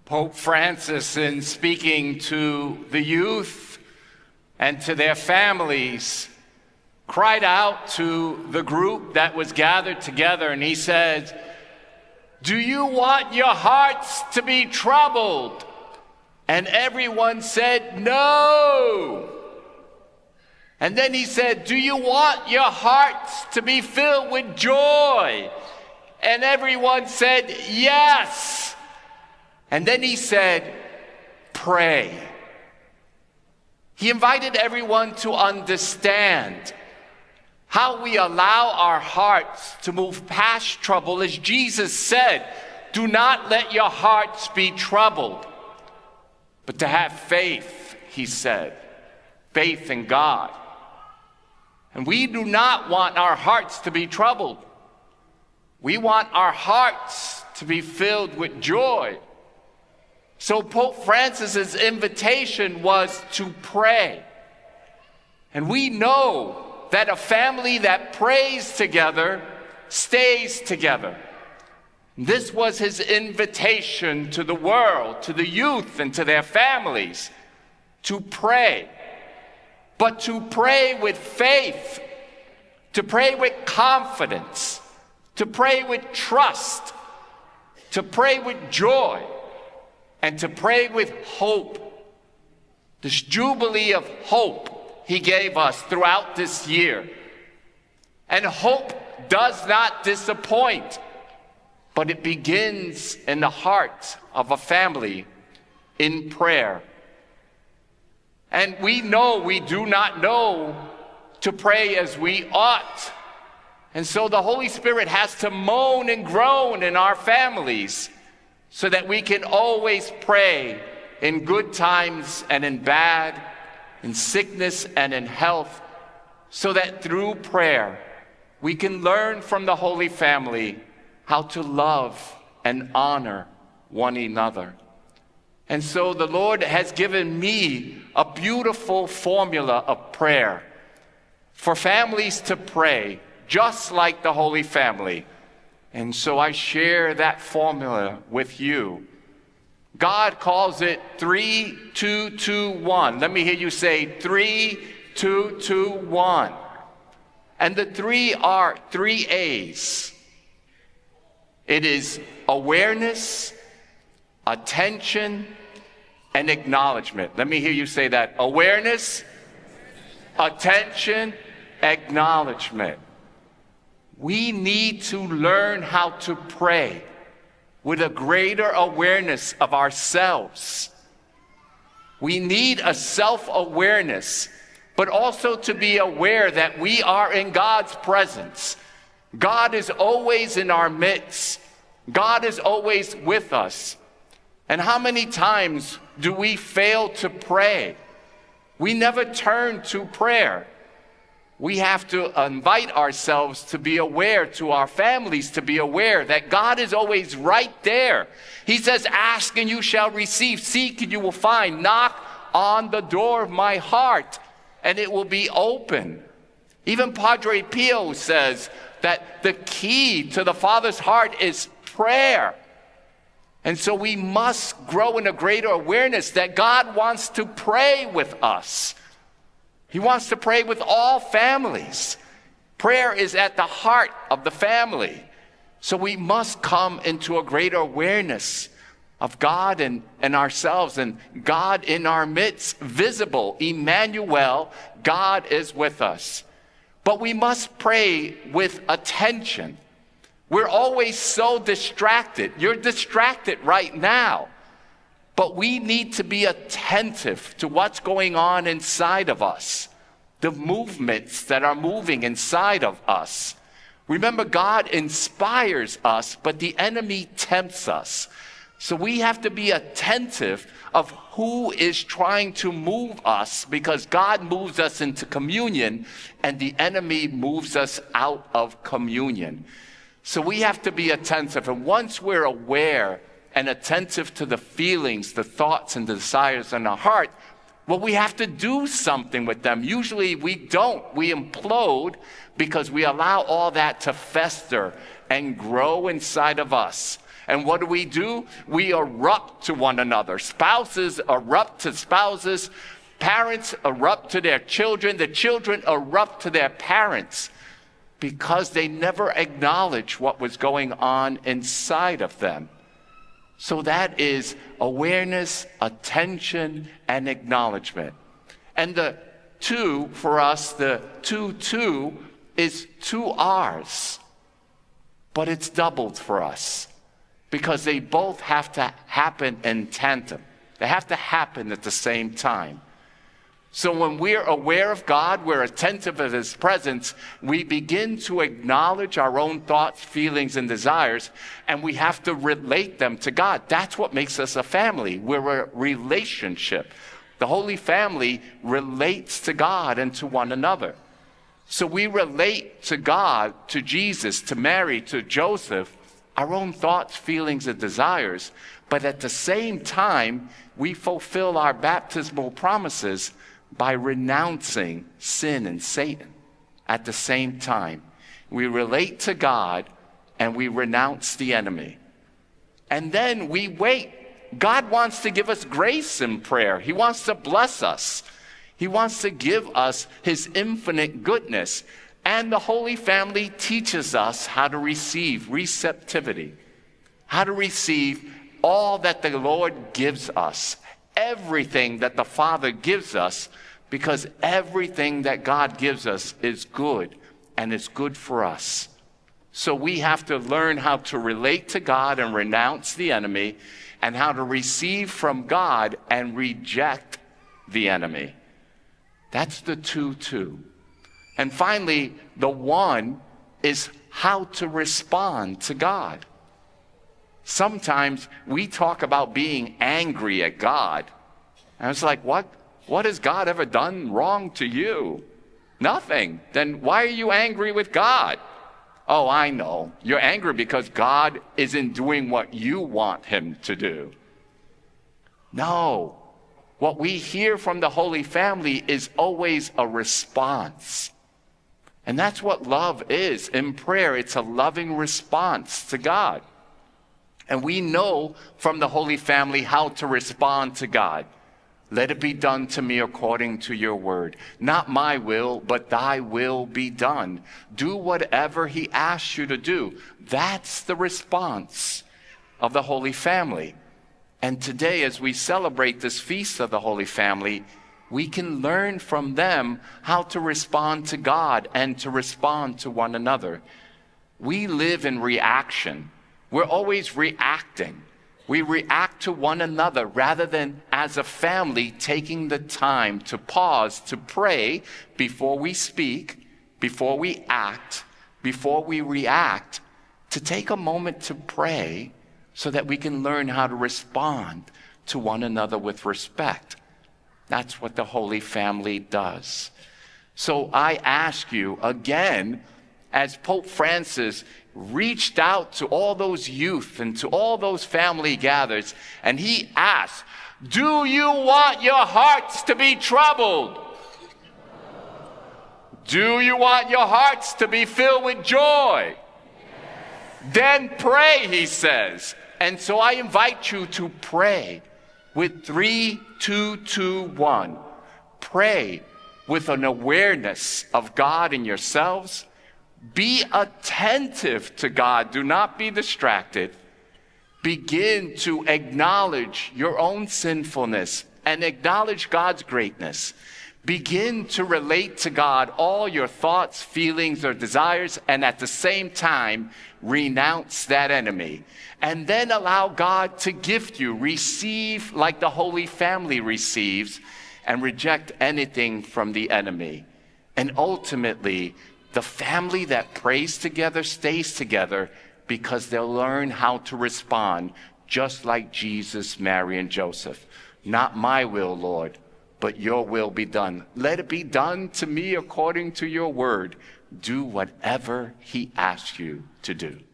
Pope Francis, in speaking to the youth and to their families, cried out to the group that was gathered together, and he said, "Do you want your hearts to be troubled?" And everyone said, "No." And then he said, "Do you want your hearts to be filled with joy?" And everyone said, "Yes." And then he said, "Pray." He invited everyone to understand how we allow our hearts to move past trouble. As Jesus said, "Do not let your hearts be troubled," but to have faith, he said, faith in God. And we do not want our hearts to be troubled. We want our hearts to be filled with joy. So Pope Francis's invitation was to pray. And we know that a family that prays together stays together. This was his invitation to the world, to the youth and to their families, to pray. But to pray with faith, to pray with confidence, to pray with trust, to pray with joy, and to pray with hope. This jubilee of hope he gave us throughout this year. And hope does not disappoint, but it begins in the heart of a family in prayer. And we know we do not know to pray as we ought. And so the Holy Spirit has to moan and groan in our families so that we can always pray in good times and in bad, in sickness and in health, so that through prayer we can learn from the Holy Family how to love and honor one another. And so the Lord has given me a beautiful formula of prayer for families to pray just like the Holy Family. And so I share that formula with you. God calls it 3-2-2-1. Let me hear you say 3-2-2-1. And the three are 3 A's. It is awareness, attention, and acknowledgement. Let me hear you say that. Awareness, attention, acknowledgement. We need to learn how to pray with a greater awareness of ourselves. We need a self-awareness, but also to be aware that we are in God's presence. God is always in our midst. God is always with us. And how many times do we fail to pray? We never turn to prayer. We have to invite ourselves to be aware, to our families to be aware that God is always right there. He says, "Ask and you shall receive, seek and you will find, knock on the door of my heart and it will be open." Even Padre Pio says that the key to the Father's heart is prayer. And so we must grow in a greater awareness that God wants to pray with us. He wants to pray with all families. Prayer is at the heart of the family. So we must come into a greater awareness of God and ourselves, and God in our midst, visible. Emmanuel, God is with us. But we must pray with attention. We're always so distracted. You're distracted right now. But we need to be attentive to what's going on inside of us, the movements that are moving inside of us. Remember, God inspires us, but the enemy tempts us. So we have to be attentive of who is trying to move us, because God moves us into communion and the enemy moves us out of communion. So we have to be attentive. And once we're aware and attentive to the feelings, the thoughts, and the desires in our heart, well, we have to do something with them. Usually we don't. We implode because we allow all that to fester and grow inside of us. And what do? We erupt to one another. Spouses erupt to spouses. Parents erupt to their children. The children erupt to their parents because they never acknowledge what was going on inside of them. So that is awareness, attention, and acknowledgement. And the two, for us, the 2-2 is 2 R's. But it's doubled for us because they both have to happen in tandem. They have to happen at the same time. So when we're aware of God, we're attentive of His presence, we begin to acknowledge our own thoughts, feelings, and desires, and we have to relate them to God. That's what makes us a family. We're a relationship. The Holy Family relates to God and to one another. So we relate to God, to Jesus, to Mary, to Joseph, our own thoughts, feelings, and desires, but at the same time, we fulfill our baptismal promises by renouncing sin and Satan. At the same time, we relate to God and we renounce the enemy. And then we wait. God wants to give us grace in prayer. He wants to bless us. He wants to give us His infinite goodness. And the Holy Family teaches us how to receive receptivity, how to receive all that the Lord gives us, everything that the Father gives us, because everything that God gives us is good and is good for us. So we have to learn how to relate to God and renounce the enemy, and how to receive from God and reject the enemy. That's the 2-2. And finally, the 1 is how to respond to God. Sometimes we talk about being angry at God. And it's like, what has God ever done wrong to you? Nothing. Then why are you angry with God? Oh, I know. You're angry because God isn't doing what you want Him to do. No. What we hear from the Holy Family is always a response. And that's what love is. In prayer, it's a loving response to God. And we know from the Holy Family how to respond to God. Let it be done to me according to your word. Not my will, but thy will be done. Do whatever He asks you to do. That's the response of the Holy Family. And today, as we celebrate this feast of the Holy Family, we can learn from them how to respond to God and to respond to one another. We live in reaction. We're always reacting. We react to one another rather than, as a family, taking the time to pause, to pray before we speak, before we act, before we react, to take a moment to pray so that we can learn how to respond to one another with respect. That's what the Holy Family does. So I ask you again, as Pope Francis reached out to all those youth and to all those family gathers, and he asked, do you want your hearts to be troubled? Do you want your hearts to be filled with joy? Then pray, he says. And so I invite you to pray with 3, 2, 2, 1. Pray with an awareness of God in yourselves. Be attentive to God. Do not be distracted. Begin to acknowledge your own sinfulness and acknowledge God's greatness. Begin to relate to God all your thoughts, feelings, or desires, and at the same time, renounce that enemy. And then allow God to gift you. Receive like the Holy Family receives, and reject anything from the enemy. And ultimately, the family that prays together stays together because they'll learn how to respond just like Jesus, Mary, and Joseph. Not my will, Lord, but your will be done. Let it be done to me according to your word. Do whatever He asks you to do.